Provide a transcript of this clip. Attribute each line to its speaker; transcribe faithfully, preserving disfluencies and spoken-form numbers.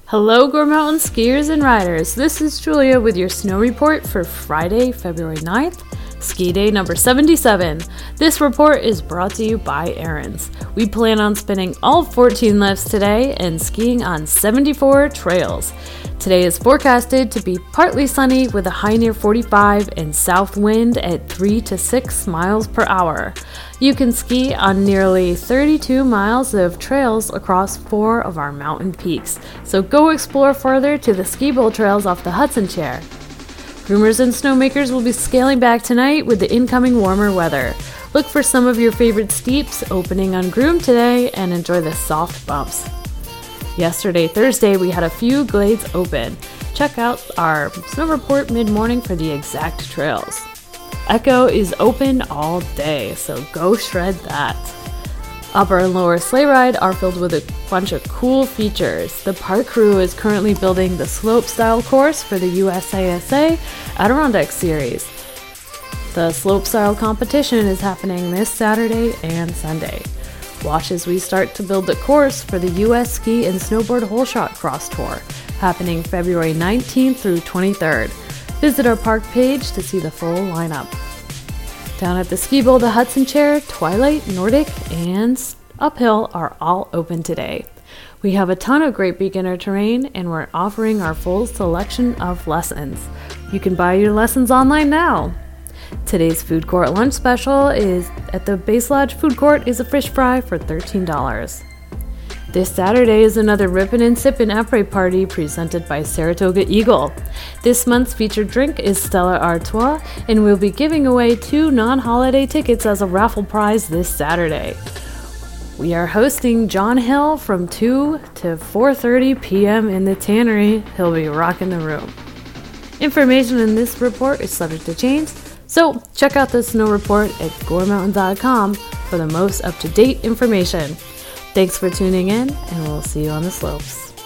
Speaker 1: Hello, Gore Mountain skiers and riders. This is Julia with your snow report for Friday, February ninth, ski day number seventy-seven. This report is brought to you by Aaron's. We plan on spinning all fourteen lifts today and skiing on seventy-four trails. Today is forecasted to be partly sunny with a high near forty-five and south wind at three to six miles per hour. You can ski on nearly thirty-two miles of trails across four of our mountain peaks, so go explore further to the ski bowl trails off the Hudson Chair. Groomers and snowmakers will be scaling back tonight with the incoming warmer weather. Look for some of your favorite steeps opening ungroomed today and enjoy the soft bumps. Yesterday, Thursday, we had a few glades open. Check out our snow report mid-morning for the exact trails. Echo is open all day, so go shred that. Upper and lower sleigh ride are filled with a bunch of cool features. The park crew is currently building the slope-style course for the U S A S A Adirondack Series. The slope-style competition is happening this Saturday and Sunday. Watch as we start to build the course for the U S Ski and Snowboard Holeshot Cross Tour, happening February nineteenth through twenty-third. Visit our park page to see the full lineup. Down at the ski bowl, the Hudson Chair, Twilight, Nordic, and Uphill are all open today. We have a ton of great beginner terrain, and we're offering our full selection of lessons. You can buy your lessons online now. Today's food court lunch special is at the Base Lodge Food Court is a fish fry for thirteen dollars. This Saturday is another Rippin' and Sippin' Après Party presented by Saratoga Eagle. This month's featured drink is Stella Artois, and we'll be giving away two non-holiday tickets as a raffle prize this Saturday. We are hosting John Hill from two to four thirty p.m. in the Tannery. He'll be rocking the room. Information in this report is subject to change, so check out the snow report at gore mountain dot com for the most up-to-date information. Thanks for tuning in, and we'll see you on the slopes.